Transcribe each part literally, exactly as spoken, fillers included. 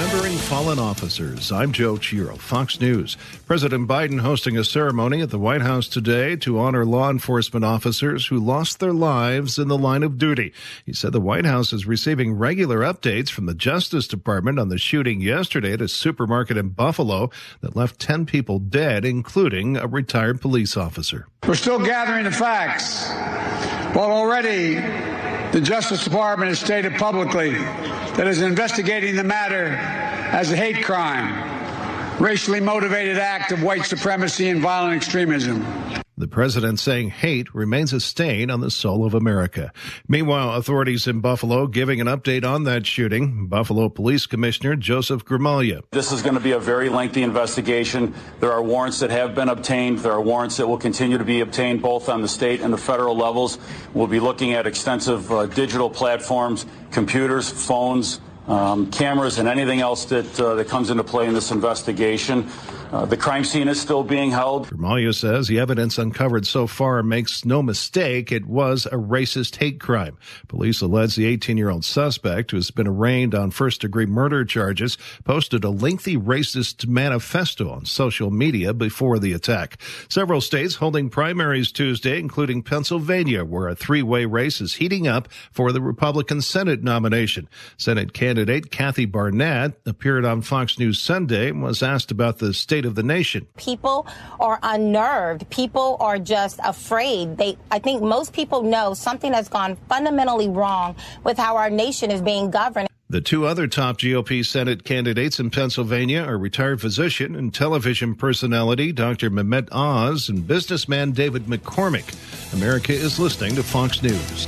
Remembering Fallen Officers. I'm Joe Chiro, Fox News. President Biden hosting a ceremony at the White House today to honor law enforcement officers who lost their lives in the line of duty. He said the White House is receiving regular updates from the Justice Department on the shooting yesterday at a supermarket in Buffalo that left ten people dead, including a retired police officer. We're still gathering the facts, but already the Justice Department has stated publicly that is investigating the matter as a hate crime, racially motivated act of white supremacy and violent extremism. The president saying hate remains a stain on the soul of America. Meanwhile, authorities in Buffalo giving an update on that shooting. Buffalo Police Commissioner Joseph Gramaglia. This is going to be a very lengthy investigation. There are warrants that have been obtained. There are warrants that will continue to be obtained both on the state and the federal levels. We'll be looking at extensive uh, digital platforms, computers, phones, um, cameras, and anything else that, uh, that comes into play in this investigation. Uh, the crime scene is still being held. Gramaglia says the evidence uncovered so far makes no mistake it was a racist hate crime. Police allege the eighteen-year-old suspect, who has been arraigned on first-degree murder charges, posted a lengthy racist manifesto on social media before the attack. Several states holding primaries Tuesday, including Pennsylvania, where a three-way race is heating up for the Republican Senate nomination. Senate candidate Kathy Barnett appeared on Fox News Sunday and was asked about the state of the nation. People are unnerved. People are just afraid. They, I think most people know something has gone fundamentally wrong with how our nation is being governed. The two other top G O P Senate candidates in Pennsylvania are retired physician and television personality Doctor Mehmet Oz and businessman David McCormick. America is listening to Fox News.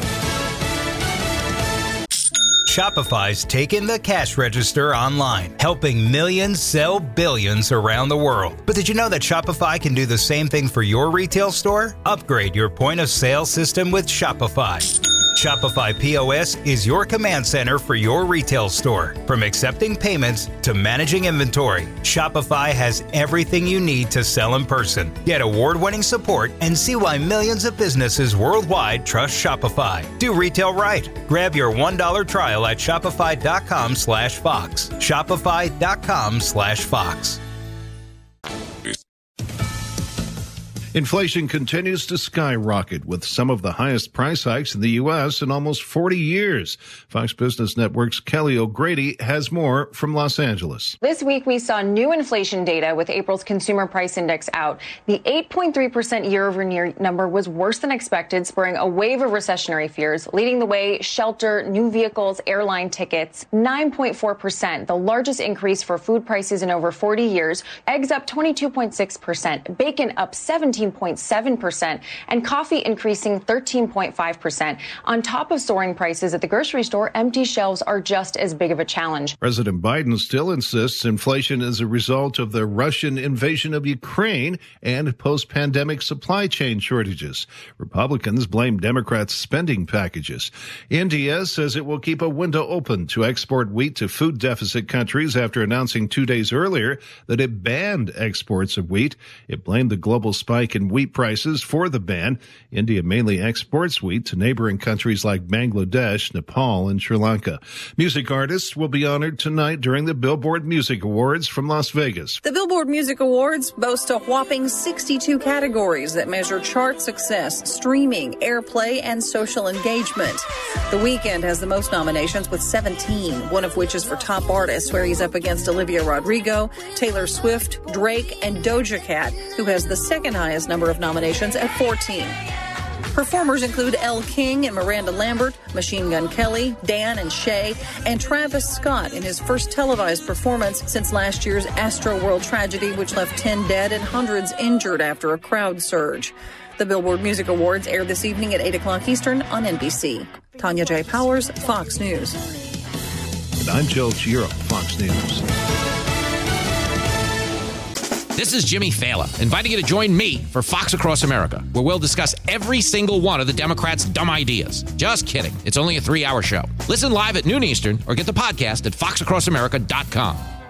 Shopify's taken the cash register online, helping millions sell billions around the world. But did you know that Shopify can do the same thing for your retail store? Upgrade your point of sale system with Shopify. Shopify P O S is your command center for your retail store. From accepting payments to managing inventory, Shopify has everything you need to sell in person. Get award-winning support and see why millions of businesses worldwide trust Shopify. Do retail right. Grab your one dollar trial at shopify.com slash Fox. Shopify.com slash Fox. Inflation continues to skyrocket with some of the highest price hikes in the U S in almost forty years. Fox Business Network's Kelly O'Grady has more from Los Angeles. This week, we saw new inflation data with April's consumer price index out. The eight point three percent year-over-year number was worse than expected, spurring a wave of recessionary fears. Leading the way, shelter, new vehicles, airline tickets. nine point four percent, the largest increase for food prices in over forty years. Eggs up twenty-two point six percent. Bacon up seventeen point seven percent, and coffee increasing thirteen point five percent. On top of soaring prices at the grocery store, empty shelves are just as big of a challenge. President Biden still insists inflation is a result of the Russian invasion of Ukraine and post-pandemic supply chain shortages. Republicans blame Democrats' spending packages. India says it will keep a window open to export wheat to food deficit countries after announcing two days earlier that it banned exports of wheat. It blamed the global spike in wheat prices for the ban. India mainly exports wheat to neighboring countries like Bangladesh, Nepal, and Sri Lanka. Music artists will be honored tonight during the Billboard Music Awards from Las Vegas. The Billboard Music Awards boast a whopping sixty-two categories that measure chart success, streaming, airplay, and social engagement. The Weeknd has the most nominations with seventeen, one of which is for top artists, where he's up against Olivia Rodrigo, Taylor Swift, Drake, and Doja Cat, who has the second highest number of nominations at fourteen. Performers include Elle King and Miranda Lambert, Machine Gun Kelly, Dan and Shay, and Travis Scott in his first televised performance since last year's Astroworld tragedy, which left ten dead and hundreds injured after a crowd surge. The Billboard Music Awards air this evening at eight o'clock Eastern on N B C. Tanya J. Powers, Fox News. And I'm Joe Chiro, Fox News. This is Jimmy Fallon, inviting you to join me for Fox Across America, where we'll discuss every single one of the Democrats' dumb ideas. Just kidding. It's only a three-hour show. Listen live at noon Eastern or get the podcast at fox across america dot com.